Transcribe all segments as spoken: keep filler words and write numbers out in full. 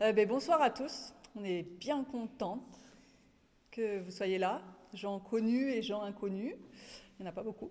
Euh, ben, bonsoir à tous, on est bien contents que vous soyez là, gens connus et gens inconnus, il n'y en a pas beaucoup.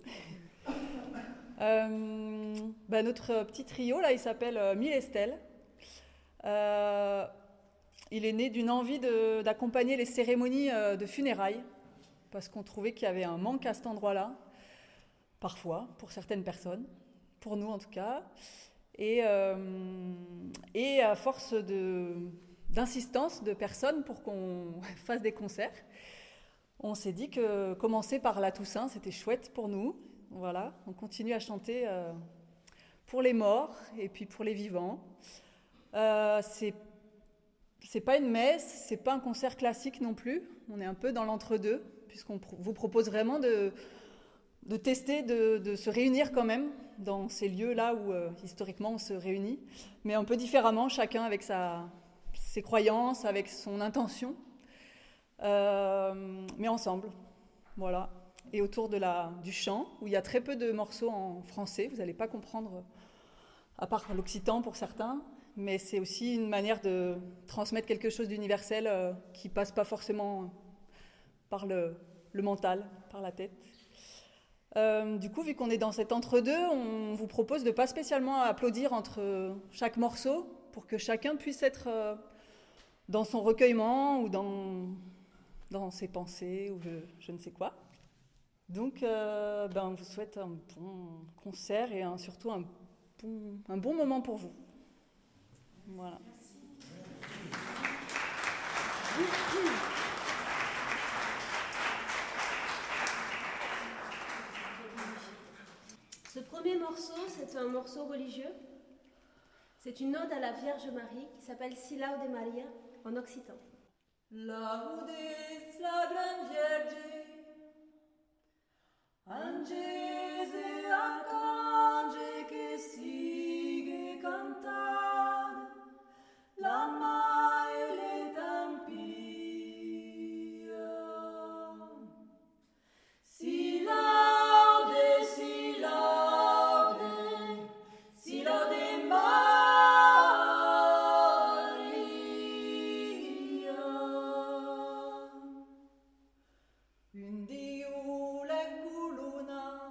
Euh, ben, notre petit trio là, il s'appelle euh, Mille Estelle. Euh, il est né d'une envie de- d'accompagner les cérémonies euh, de funérailles, parce qu'on trouvait qu'il y avait un manque à cet endroit-là, parfois, pour certaines personnes, pour nous en tout cas. Et, euh, et à force de, d'insistance de personnes pour qu'on fasse des concerts, on s'est dit que commencer par la Toussaint, c'était chouette pour nous. Voilà, on continue à chanter euh, pour les morts et puis pour les vivants. Euh, c'est, c'est pas une messe, c'est pas un concert classique non plus. On est un peu dans l'entre-deux, puisqu'on pro- vous propose vraiment de, de tester, de, de se réunir quand même dans ces lieux-là où euh, historiquement on se réunit, mais un peu différemment, chacun avec sa, ses croyances, avec son intention, euh, mais ensemble, voilà. Et autour de la, du chant, où il y a très peu de morceaux en français, vous n'allez pas comprendre, à part l'occitan pour certains, mais c'est aussi une manière de transmettre quelque chose d'universel euh, qui passe pas forcément par le, le mental, par la tête. Euh, du coup, vu qu'on est dans cet entre-deux, on vous propose de pas spécialement applaudir entre chaque morceau pour que chacun puisse être euh, dans son recueillement ou dans, dans ses pensées ou je, je ne sais quoi. Donc, euh, ben, on vous souhaite un bon concert et un- surtout un bon, un bon moment pour vous. Voilà. Ce premier morceau, c'est un morceau religieux. C'est une ode à la Vierge Marie qui s'appelle Si Laude Maria en occitan. Laudes la Gran Vierge, Angese arcange che sigue cantad, la maile tampia. Si laude, si laude, si laude Maria. Un Dio l'enculuna,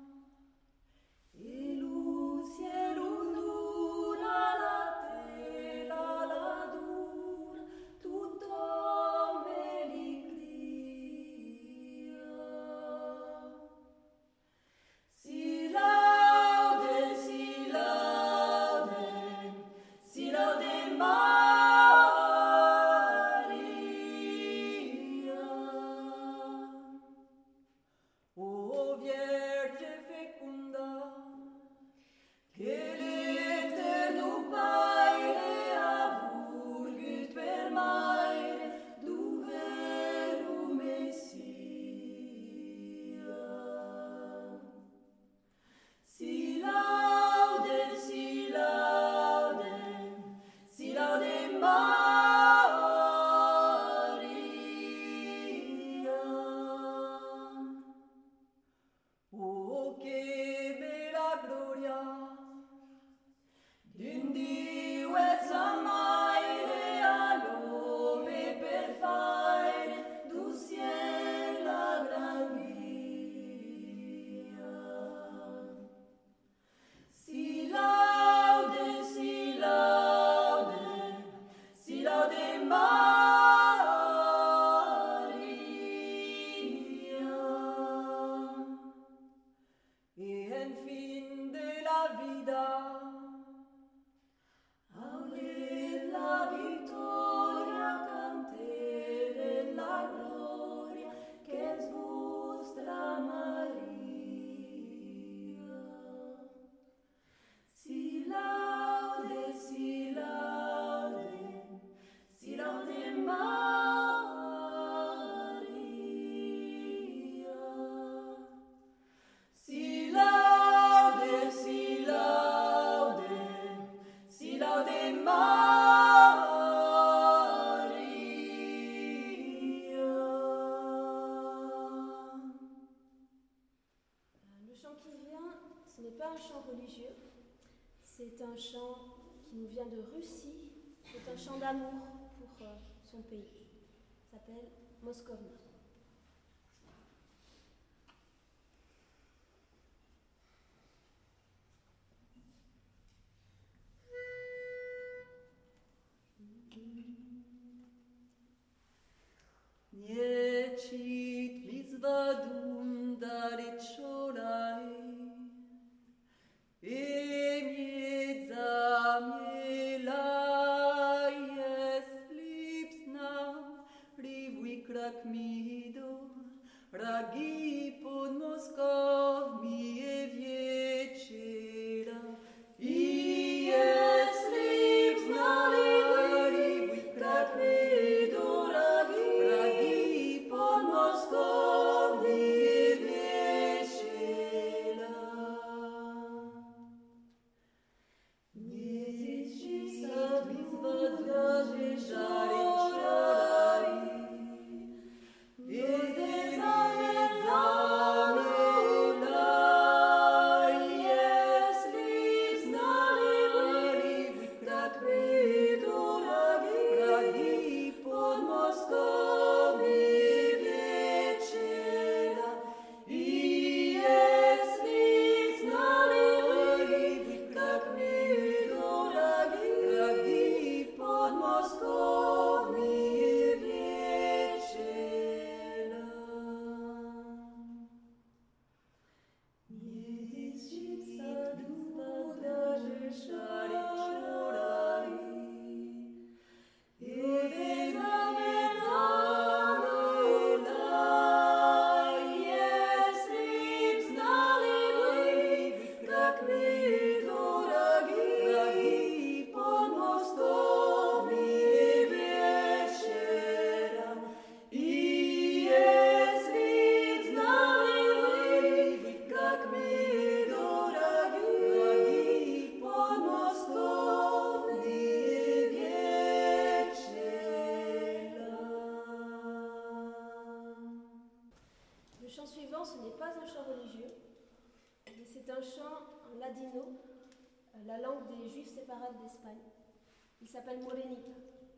e lu cielo dura la tela la dura, tutto me li clia. Si laude, si laude, si laude Maria. O Vierge fecunda, che l'Eterno Paire ha vulgut per maire du vero Messia. Si laude, si laude, si laude Maria. Oh, che bella gloria d'un Dio ezza maire all'ome per fare du ciel la gran via. Si laude, si laude, si laude Maria. Et en fin de la vida, aule la victoria, cantere la gloria, que es vostra Maria. Si laude, si laude, si laude Maria. Si laude, si laude, si laude Maria. Le chant qui vient, ce n'est pas un chant religieux, c'est un chant qui nous vient de Russie C'est un chant d'amour pour euh, son pays. Il s'appelle Moscovna. Niecit visvadum daleciolae, e miezamielae slipsna rivuicrac mido, ragi pod Moskov mi e viecera, ie slipsna rivuicrac mido, ragi pod Moskov mi e viecera. Niecit visvadum daleciolae, Le chant suivant, ce n'est pas un chant religieux, mais c'est un chant en ladino, la langue des Juifs séfarades d'Espagne. Il s'appelle Morenica.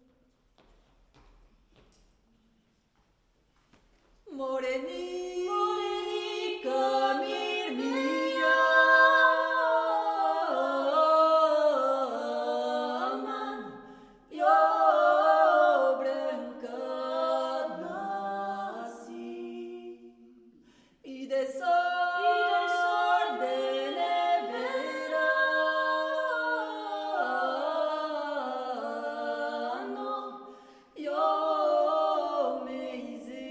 Moreni, Morenica, mir mia, man, yo branca nasi, y de sol de neverano, yo me hice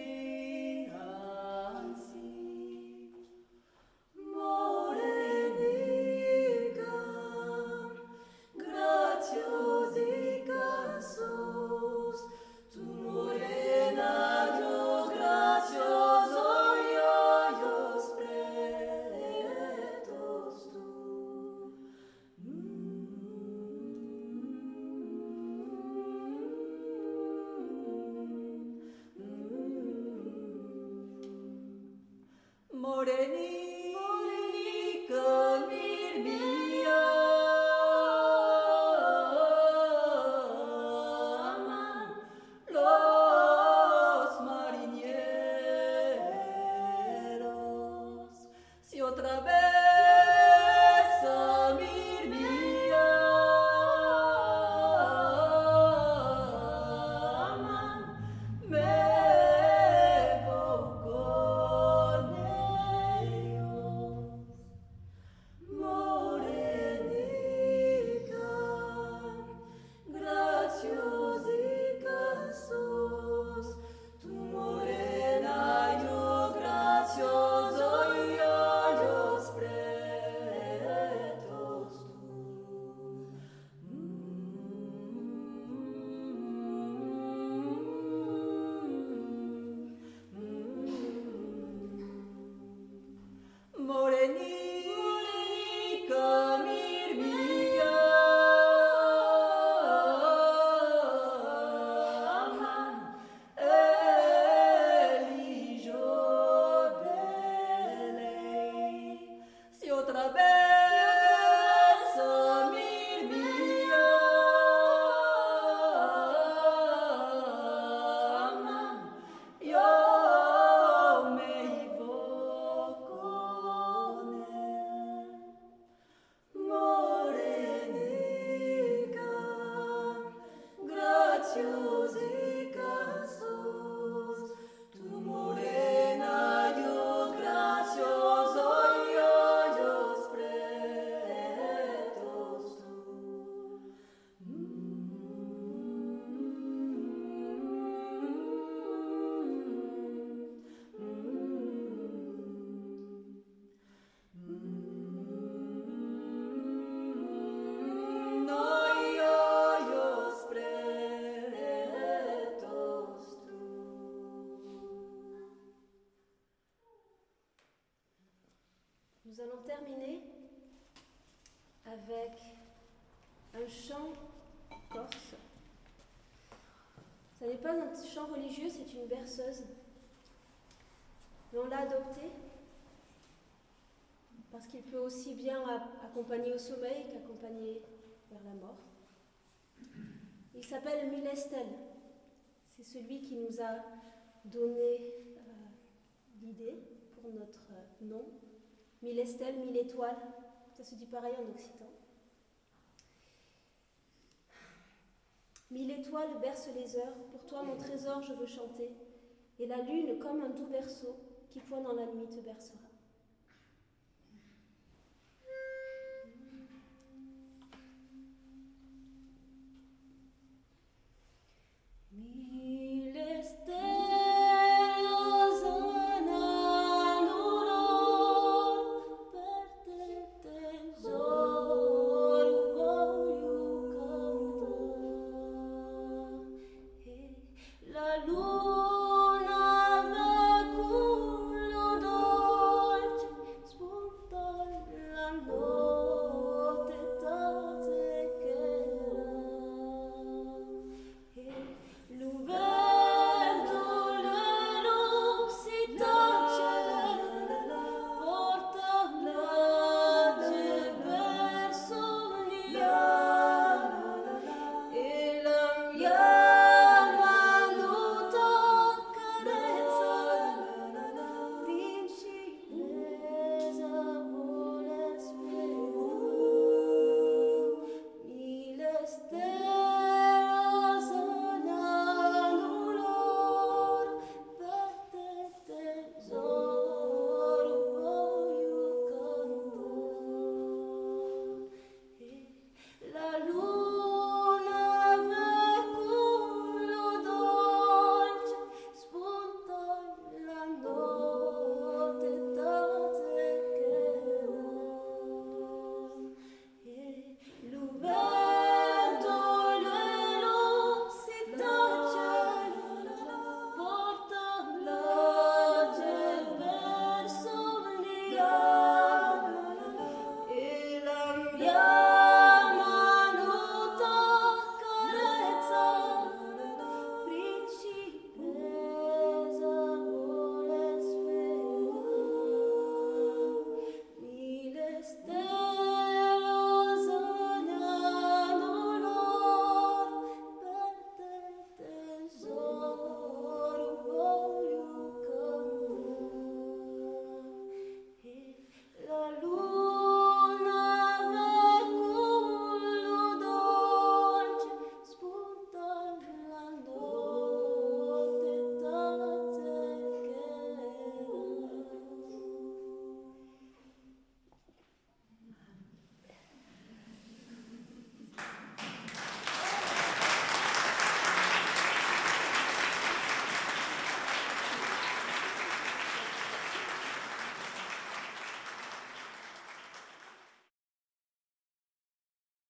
así. Morenica, graciosica sos, tu morena, Dios gracioso, y hoyos pretos tú. Moreni, Morenica, mir mia, aman los marineros. Si otra vez a mir mia, aman, me voy con ellos. chant corse. Ça n'est pas un chant religieux, c'est une berceuse. Mais on l'a adopté parce qu'il peut aussi bien accompagner au sommeil qu'accompagner vers la mort. Il s'appelle Milestel. C'est celui qui nous a donné euh, l'idée pour notre euh, nom. Milestel, mille étoiles. Ça se dit pareil en occitan. Mille étoiles bercent les heures. Pour toi, mon trésor, je veux chanter. Et la lune, comme un doux berceau, qui point dans la nuit te bercera. Mi